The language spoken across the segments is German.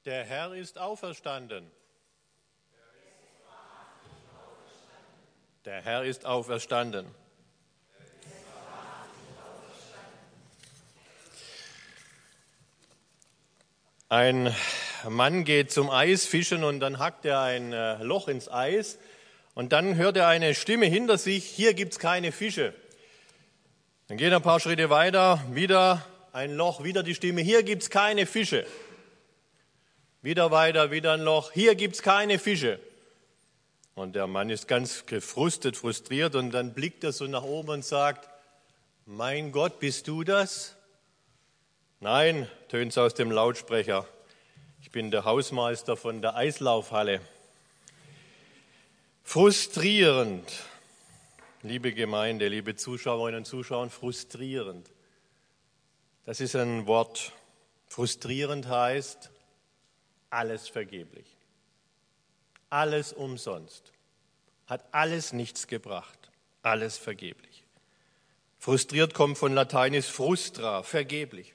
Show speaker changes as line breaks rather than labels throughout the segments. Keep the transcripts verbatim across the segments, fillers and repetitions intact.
Der Herr ist auferstanden. Der Herr ist auferstanden. Ein Mann geht zum Eisfischen und dann hackt er ein Loch ins Eis und dann hört er eine Stimme hinter sich: Hier gibt es keine Fische. Dann geht er ein paar Schritte weiter, wieder ein Loch, wieder die Stimme: Hier gibt es keine Fische. Wieder weiter, wieder ein Loch: Hier gibt es keine Fische. Und der Mann ist ganz gefrustet, frustriert und dann blickt er so nach oben und sagt: Mein Gott, bist du das? Nein, tönt es aus dem Lautsprecher. Ich bin der Hausmeister von der Eislaufhalle. Frustrierend, liebe Gemeinde, liebe Zuschauerinnen und Zuschauer, frustrierend. Das ist ein Wort. Frustrierend heißt alles vergeblich. Alles umsonst. Hat alles nichts gebracht. Alles vergeblich. Frustriert kommt von Lateinisch frustra, vergeblich.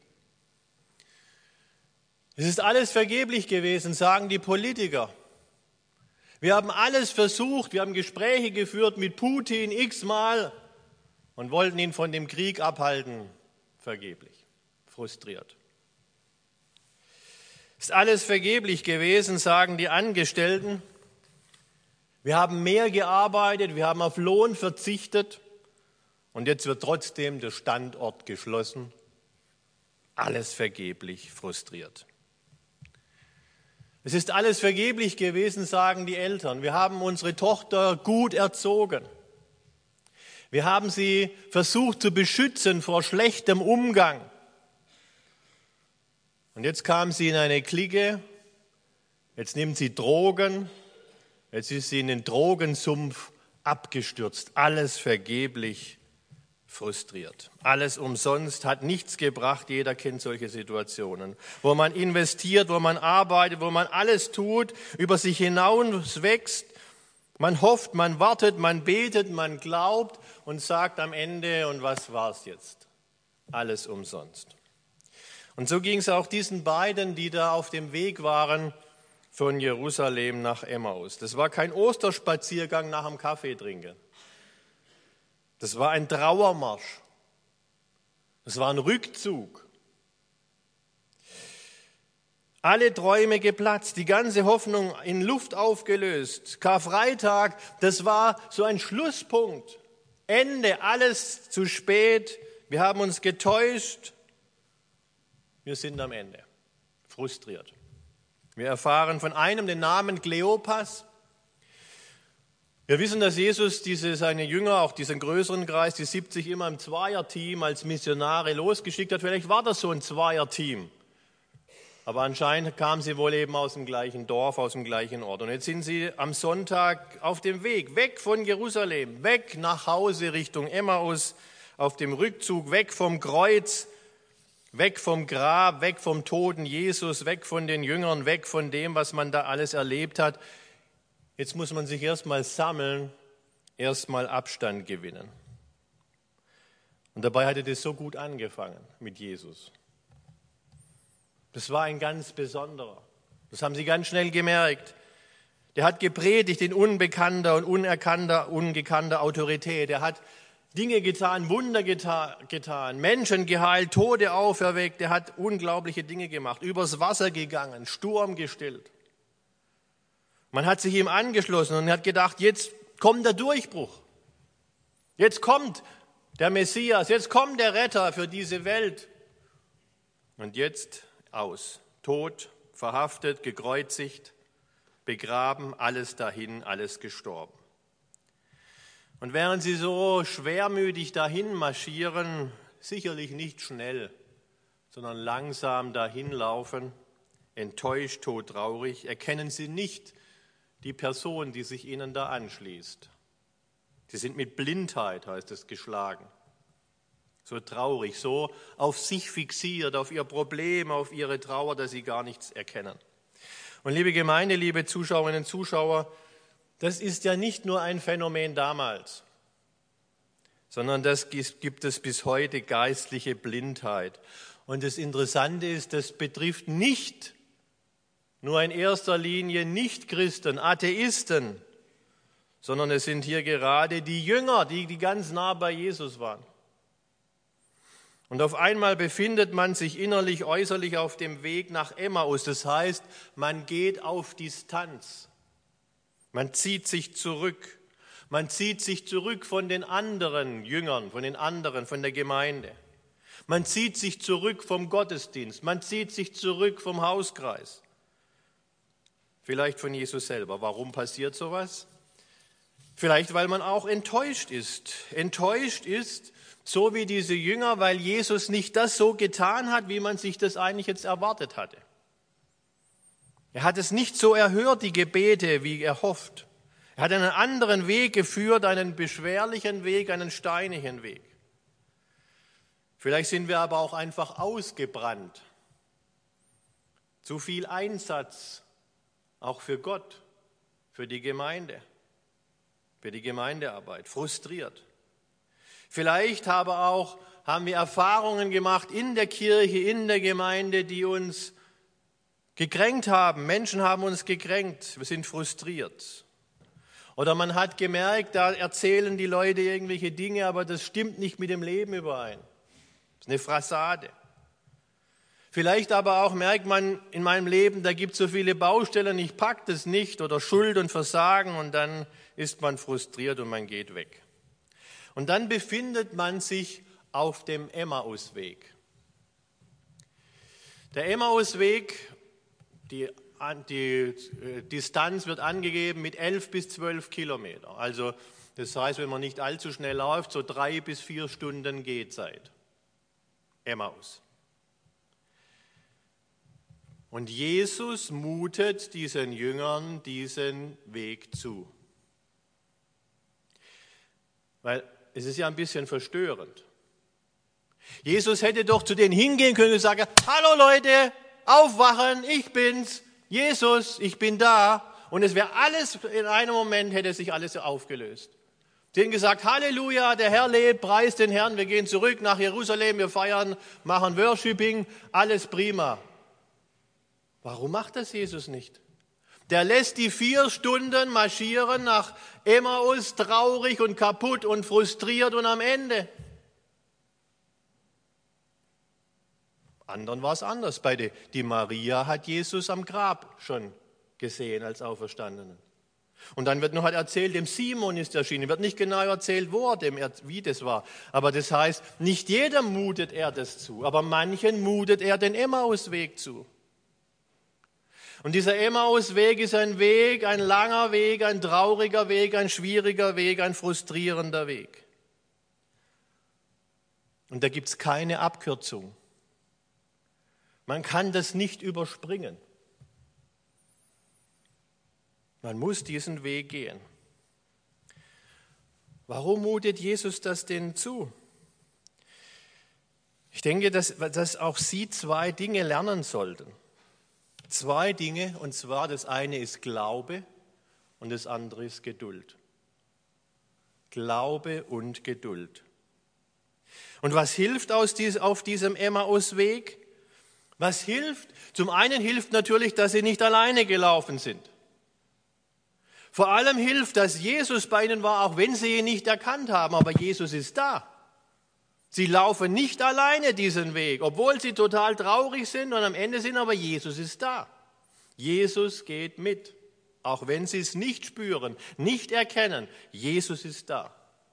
Es ist alles vergeblich gewesen, sagen die Politiker. Wir haben alles versucht, wir haben Gespräche geführt mit Putin x-mal und wollten ihn von dem Krieg abhalten. Vergeblich, frustriert. Es ist alles vergeblich gewesen, sagen die Angestellten. Wir haben mehr gearbeitet, wir haben auf Lohn verzichtet und jetzt wird trotzdem der Standort geschlossen. Alles vergeblich, frustriert. Es ist alles vergeblich gewesen, sagen die Eltern. Wir haben unsere Tochter gut erzogen. Wir haben sie versucht zu beschützen vor schlechtem Umgang. Und jetzt kam sie in eine Clique, jetzt nimmt sie Drogen, jetzt ist sie in den Drogensumpf abgestürzt. Alles vergeblich, frustriert. Alles umsonst, hat nichts gebracht. Jeder kennt solche Situationen, wo man investiert, wo man arbeitet, wo man alles tut, über sich hinaus wächst. Man hofft, man wartet, man betet, man glaubt und sagt am Ende: Und was war's jetzt? Alles umsonst. Und so ging es auch diesen beiden, die da auf dem Weg waren von Jerusalem nach Emmaus. Das war kein Osterspaziergang nach dem Kaffee trinken. Das war ein Trauermarsch. Das war ein Rückzug. Alle Träume geplatzt, die ganze Hoffnung in Luft aufgelöst. Karfreitag, das war so ein Schlusspunkt. Ende, alles zu spät. Wir haben uns getäuscht. Wir sind am Ende. Frustriert. Wir erfahren von einem den Namen Kleopas. Wir wissen, dass Jesus diese, seine Jünger, auch diesen größeren Kreis, die siebzig, immer im Zweierteam als Missionare losgeschickt hat. Vielleicht war das so ein Zweierteam. Aber anscheinend kamen sie wohl eben aus dem gleichen Dorf, aus dem gleichen Ort. Und jetzt sind sie am Sonntag auf dem Weg, weg von Jerusalem, weg nach Hause Richtung Emmaus, auf dem Rückzug, weg vom Kreuz, weg vom Grab, weg vom toten Jesus, weg von den Jüngern, weg von dem, was man da alles erlebt hat. Jetzt muss man sich erstmal sammeln, erstmal Abstand gewinnen. Und dabei hatte das so gut angefangen mit Jesus. Das war ein ganz besonderer. Das haben sie ganz schnell gemerkt. Der hat gepredigt in unbekannter und unerkannter, ungekannter Autorität. Er hat Dinge getan, Wunder getan, Menschen geheilt, Tote auferweckt. Er hat unglaubliche Dinge gemacht, übers Wasser gegangen, Sturm gestillt. Man hat sich ihm angeschlossen und hat gedacht, jetzt kommt der Durchbruch. Jetzt kommt der Messias, jetzt kommt der Retter für diese Welt. Und jetzt aus. Tot, verhaftet, gekreuzigt, begraben, alles dahin, alles gestorben. Und während sie so schwermütig dahin marschieren, sicherlich nicht schnell, sondern langsam dahin laufen, enttäuscht, todtraurig, erkennen sie nicht die Person, die sich ihnen da anschließt. Sie sind mit Blindheit, heißt es, geschlagen. So traurig, so auf sich fixiert, auf ihr Problem, auf ihre Trauer, dass sie gar nichts erkennen. Und liebe Gemeinde, liebe Zuschauerinnen und Zuschauer, das ist ja nicht nur ein Phänomen damals, sondern das gibt es bis heute, geistliche Blindheit. Und das Interessante ist, das betrifft nicht nur in erster Linie Nichtchristen, Atheisten, sondern es sind hier gerade die Jünger, die, die ganz nah bei Jesus waren. Und auf einmal befindet man sich innerlich, äußerlich auf dem Weg nach Emmaus. Das heißt, man geht auf Distanz. Man zieht sich zurück. Man zieht sich zurück von den anderen Jüngern, von den anderen, von der Gemeinde. Man zieht sich zurück vom Gottesdienst. Man zieht sich zurück vom Hauskreis. Vielleicht von Jesus selber. Warum passiert sowas? Vielleicht, weil man auch enttäuscht ist. Enttäuscht ist, so wie diese Jünger, weil Jesus nicht das so getan hat, wie man sich das eigentlich jetzt erwartet hatte. Er hat es nicht so erhört, die Gebete, wie er hofft. Er hat einen anderen Weg geführt, einen beschwerlichen Weg, einen steinigen Weg. Vielleicht sind wir aber auch einfach ausgebrannt. Zu viel Einsatz, auch für Gott, für die Gemeinde, für die Gemeindearbeit, frustriert. Vielleicht aber auch haben wir Erfahrungen gemacht in der Kirche, in der Gemeinde, die uns gekränkt haben. Menschen haben uns gekränkt, wir sind frustriert. Oder man hat gemerkt, da erzählen die Leute irgendwelche Dinge, aber das stimmt nicht mit dem Leben überein. Das ist eine Fassade. Vielleicht aber auch merkt man in meinem Leben, da gibt es so viele Baustellen, ich packe das nicht oder Schuld und Versagen und dann ist man frustriert und man geht weg. Und dann befindet man sich auf dem Emmausweg. Der Emmausweg, die, die Distanz wird angegeben mit elf bis zwölf Kilometer. Also das heißt, wenn man nicht allzu schnell läuft, so drei bis vier Stunden Gehzeit. Emmaus. Und Jesus mutet diesen Jüngern diesen Weg zu. Weil es ist ja ein bisschen verstörend. Jesus hätte doch zu denen hingehen können und sagen, hallo Leute, aufwachen, ich bin's, Jesus, ich bin da. Und es wäre alles, in einem Moment hätte sich alles aufgelöst. Sie hätten gesagt, Halleluja, der Herr lebt, preis den Herrn, wir gehen zurück nach Jerusalem, wir feiern, machen Worshiping, alles prima. Warum macht das Jesus nicht? Der lässt die vier Stunden marschieren nach Emmaus, traurig und kaputt und frustriert und am Ende. Anderen war es anders. Bei der, die Maria hat Jesus am Grab schon gesehen als Auferstandenen. Und dann wird noch halt erzählt, dem Simon ist erschienen. Wird nicht genau erzählt, wo er, dem, wie das war. Aber das heißt, nicht jedem mutet er das zu, aber manchen mutet er den Emmausweg zu. Und dieser Emmausweg ist ein Weg, ein langer Weg, ein trauriger Weg, ein schwieriger Weg, ein frustrierender Weg. Und da gibt es keine Abkürzung. Man kann das nicht überspringen. Man muss diesen Weg gehen. Warum mutet Jesus das denn zu? Ich denke, dass, dass auch Sie zwei Dinge lernen sollten. Zwei Dinge, und zwar das eine ist Glaube und das andere ist Geduld. Glaube und Geduld. Und was hilft aus dies, auf diesem Emmausweg? Was hilft? Zum einen hilft natürlich, dass sie nicht alleine gelaufen sind. Vor allem hilft, dass Jesus bei ihnen war, auch wenn sie ihn nicht erkannt haben, aber Jesus ist da. Sie laufen nicht alleine diesen Weg, obwohl sie total traurig sind und am Ende sind, aber Jesus ist da. Jesus geht mit, auch wenn sie es nicht spüren, nicht erkennen. Jesus ist da.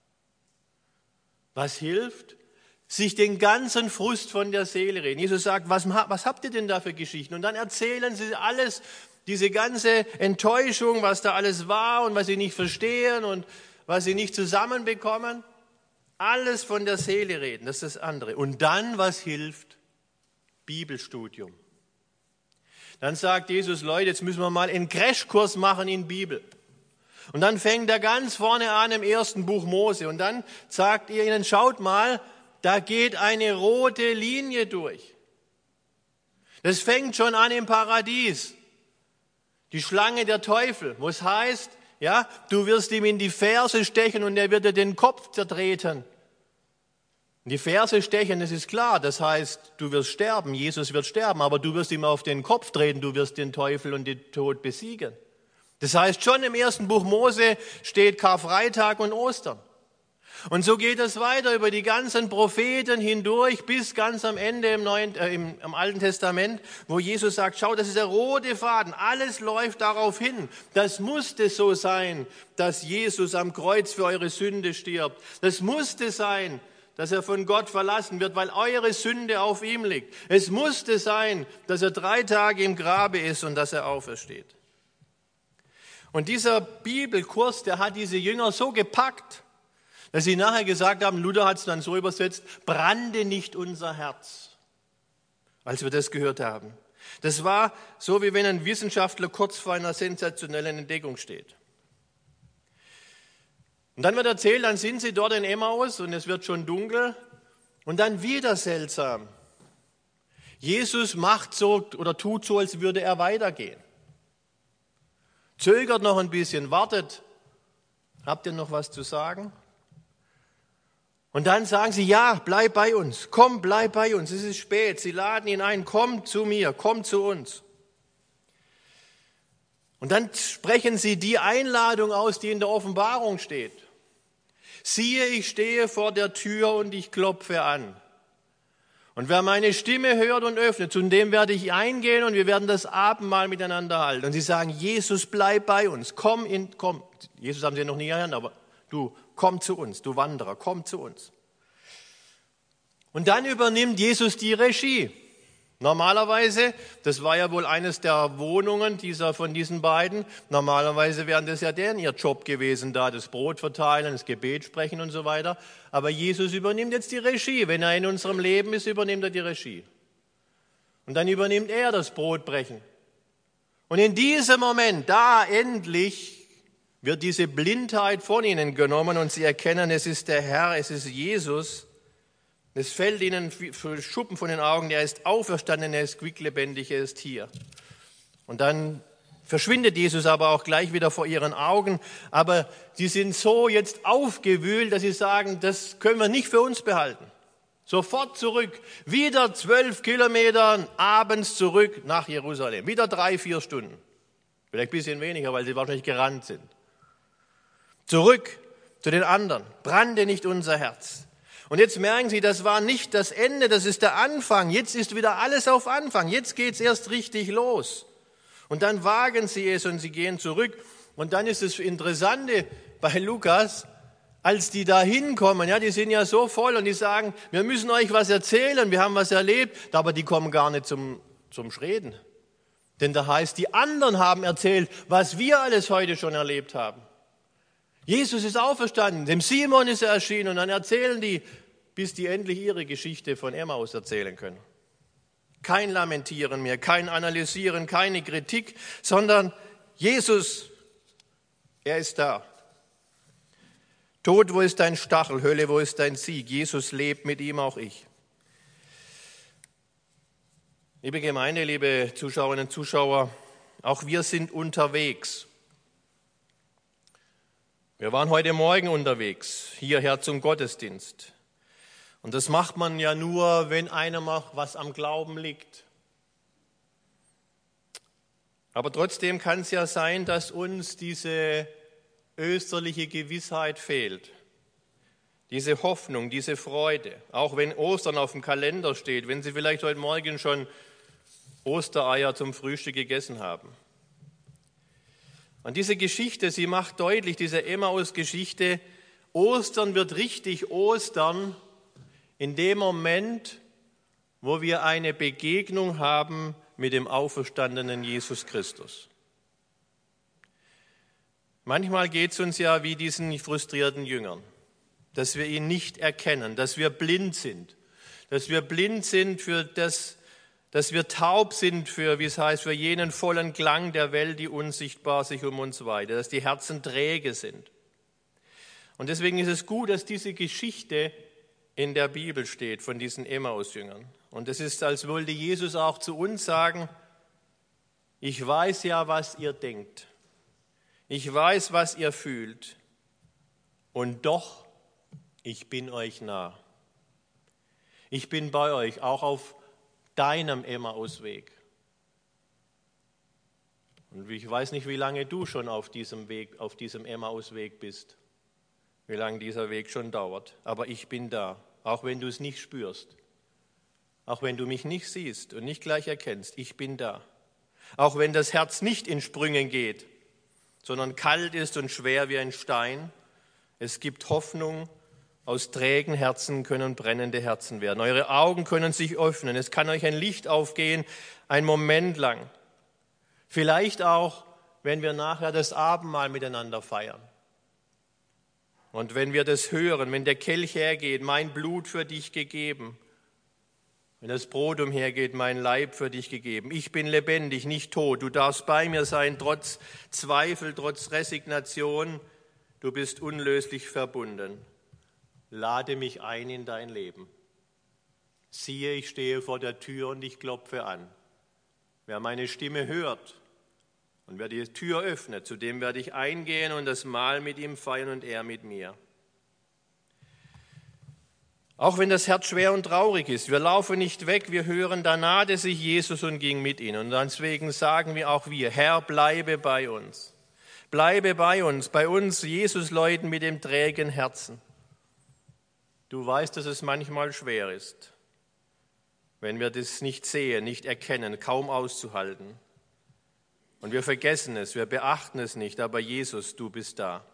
Was hilft? Sich den ganzen Frust von der Seele reden. Jesus sagt, was, was habt ihr denn da für Geschichten? Und dann erzählen sie alles, diese ganze Enttäuschung, was da alles war und was sie nicht verstehen und was sie nicht zusammenbekommen. Alles von der Seele reden, das ist das andere. Und dann, was hilft? Bibelstudium. Dann sagt Jesus, Leute, jetzt müssen wir mal einen Crashkurs machen in Bibel. Und dann fängt er ganz vorne an im ersten Buch Mose. Und dann sagt ihr ihnen, schaut mal, da geht eine rote Linie durch. Das fängt schon an im Paradies. Die Schlange der Teufel, wo es heißt, ja, du wirst ihm in die Ferse stechen und er wird dir den Kopf zertreten. Die Verse stechen, das ist klar, das heißt, du wirst sterben, Jesus wird sterben, aber du wirst ihm auf den Kopf treten, du wirst den Teufel und den Tod besiegen. Das heißt, schon im ersten Buch Mose steht Karfreitag und Ostern. Und so geht es weiter über die ganzen Propheten hindurch bis ganz am Ende im, Neuen, äh, im, im Alten Testament, wo Jesus sagt, schau, das ist der rote Faden, alles läuft darauf hin. Das musste so sein, dass Jesus am Kreuz für eure Sünde stirbt. Das musste sein, dass er von Gott verlassen wird, weil eure Sünde auf ihm liegt. Es musste sein, dass er drei Tage im Grabe ist und dass er aufersteht. Und dieser Bibelkurs, der hat diese Jünger so gepackt, dass sie nachher gesagt haben, Luther hat es dann so übersetzt, brannte nicht unser Herz, als wir das gehört haben. Das war so, wie wenn ein Wissenschaftler kurz vor einer sensationellen Entdeckung steht. Und dann wird erzählt, dann sind sie dort in Emmaus und es wird schon dunkel und dann wieder seltsam. Jesus macht so oder tut so, als würde er weitergehen. Zögert noch ein bisschen, wartet. Habt ihr noch was zu sagen? Und dann sagen sie, ja, bleib bei uns, komm, bleib bei uns, es ist spät. Sie laden ihn ein, komm zu mir, komm zu uns. Und dann sprechen sie die Einladung aus, die in der Offenbarung steht. Siehe, ich stehe vor der Tür und ich klopfe an. Und wer meine Stimme hört und öffnet, zu dem werde ich eingehen und wir werden das Abendmahl miteinander halten. Und sie sagen, Jesus, bleib bei uns, komm in, komm. Jesus haben sie noch nie erkannt, aber du, komm zu uns, du Wanderer, komm zu uns. Und dann übernimmt Jesus die Regie. Normalerweise, das war ja wohl eines der Wohnungen dieser, von diesen beiden, normalerweise wären das ja deren ihr Job gewesen, da das Brot verteilen, das Gebet sprechen und so weiter. Aber Jesus übernimmt jetzt die Regie. Wenn er in unserem Leben ist, übernimmt er die Regie. Und dann übernimmt er das Brotbrechen. Und in diesem Moment, da endlich wird diese Blindheit von ihnen genommen und sie erkennen, es ist der Herr, es ist Jesus. Es fällt ihnen für Schuppen von den Augen, er ist auferstanden, er ist quicklebendig, er ist hier. Und dann verschwindet Jesus aber auch gleich wieder vor ihren Augen. Aber sie sind so jetzt aufgewühlt, dass sie sagen, das können wir nicht für uns behalten. Sofort zurück, wieder zwölf Kilometer abends zurück nach Jerusalem. Wieder drei, vier Stunden. Vielleicht ein bisschen weniger, weil sie wahrscheinlich gerannt sind. Zurück zu den anderen. Brannte nicht unser Herz. Und jetzt merken Sie, das war nicht das Ende, das ist der Anfang. Jetzt ist wieder alles auf Anfang. Jetzt geht es erst richtig los. Und dann wagen sie es und sie gehen zurück. Und dann ist das Interessante bei Lukas, als die da hinkommen, ja, die sind ja so voll und die sagen, wir müssen euch was erzählen, wir haben was erlebt. Aber die kommen gar nicht zum, zum Reden. Denn da heißt, die anderen haben erzählt, was wir alles heute schon erlebt haben. Jesus ist auferstanden, dem Simon ist er erschienen und dann erzählen die, bis die endlich ihre Geschichte von Emmaus erzählen können. Kein Lamentieren mehr, kein Analysieren, keine Kritik, sondern Jesus, er ist da. Tod, wo ist dein Stachel? Hölle, wo ist dein Sieg? Jesus lebt, mit ihm auch ich. Liebe Gemeinde, liebe Zuschauerinnen und Zuschauer, auch wir sind unterwegs. Wir waren heute Morgen unterwegs, hierher zum Gottesdienst. Und das macht man ja nur, wenn einem auch was am Glauben liegt. Aber trotzdem kann es ja sein, dass uns diese österliche Gewissheit fehlt. Diese Hoffnung, diese Freude. Auch wenn Ostern auf dem Kalender steht, wenn Sie vielleicht heute Morgen schon Ostereier zum Frühstück gegessen haben. Und diese Geschichte, sie macht deutlich, diese Emmaus-Geschichte, Ostern wird richtig Ostern in dem Moment, wo wir eine Begegnung haben mit dem auferstandenen Jesus Christus. Manchmal geht es uns ja wie diesen frustrierten Jüngern, dass wir ihn nicht erkennen, dass wir blind sind, dass wir blind sind für das, dass wir taub sind für, wie es heißt, für jenen vollen Klang der Welt, die unsichtbar sich um uns weitet, dass die Herzen träge sind. Und deswegen ist es gut, dass diese Geschichte in der Bibel steht von diesen Emmaus-Jüngern. Und es ist, als wollte Jesus auch zu uns sagen, ich weiß ja, was ihr denkt. Ich weiß, was ihr fühlt. Und doch, ich bin euch nah. Ich bin bei euch, auch auf deinem Emmausweg. Und ich weiß nicht, wie lange du schon auf diesem Weg, auf diesem Emmausweg bist, wie lange dieser Weg schon dauert. Aber ich bin da, auch wenn du es nicht spürst, auch wenn du mich nicht siehst und nicht gleich erkennst. Ich bin da. Auch wenn das Herz nicht in Sprüngen geht, sondern kalt ist und schwer wie ein Stein. Es gibt Hoffnung. Aus trägen Herzen können brennende Herzen werden. Eure Augen können sich öffnen. Es kann euch ein Licht aufgehen, einen Moment lang. Vielleicht auch, wenn wir nachher das Abendmahl miteinander feiern. Und wenn wir das hören, wenn der Kelch hergeht, mein Blut für dich gegeben. Wenn das Brot umhergeht, mein Leib für dich gegeben. Ich bin lebendig, nicht tot. Du darfst bei mir sein, trotz Zweifel, trotz Resignation. Du bist unlöslich verbunden. Lade mich ein in dein Leben. Siehe, ich stehe vor der Tür und ich klopfe an. Wer meine Stimme hört und wer die Tür öffnet, zu dem werde ich eingehen und das Mahl mit ihm feiern und er mit mir. Auch wenn das Herz schwer und traurig ist, wir laufen nicht weg, wir hören, da nahte sich Jesus und ging mit ihnen. Und deswegen sagen wir auch wir, Herr, bleibe bei uns. Bleibe bei uns, bei uns Jesus-Leuten mit dem trägen Herzen. Du weißt, dass es manchmal schwer ist, wenn wir das nicht sehen, nicht erkennen, kaum auszuhalten. Und wir vergessen es, wir beachten es nicht, aber Jesus, du bist da.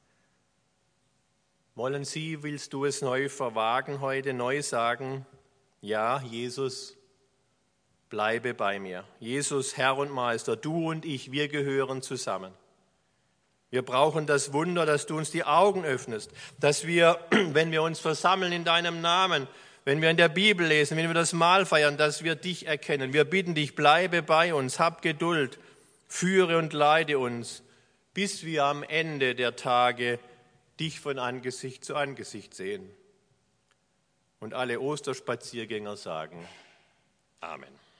Wollen Sie, willst du es neu verwagen heute, neu sagen, ja, Jesus, bleibe bei mir. Jesus, Herr und Meister, du und ich, wir gehören zusammen. Wir brauchen das Wunder, dass du uns die Augen öffnest, dass wir, wenn wir uns versammeln in deinem Namen, wenn wir in der Bibel lesen, wenn wir das Mahl feiern, dass wir dich erkennen. Wir bitten dich, bleibe bei uns, hab Geduld, führe und leite uns, bis wir am Ende der Tage dich von Angesicht zu Angesicht sehen. Und alle Osterspaziergänger sagen Amen.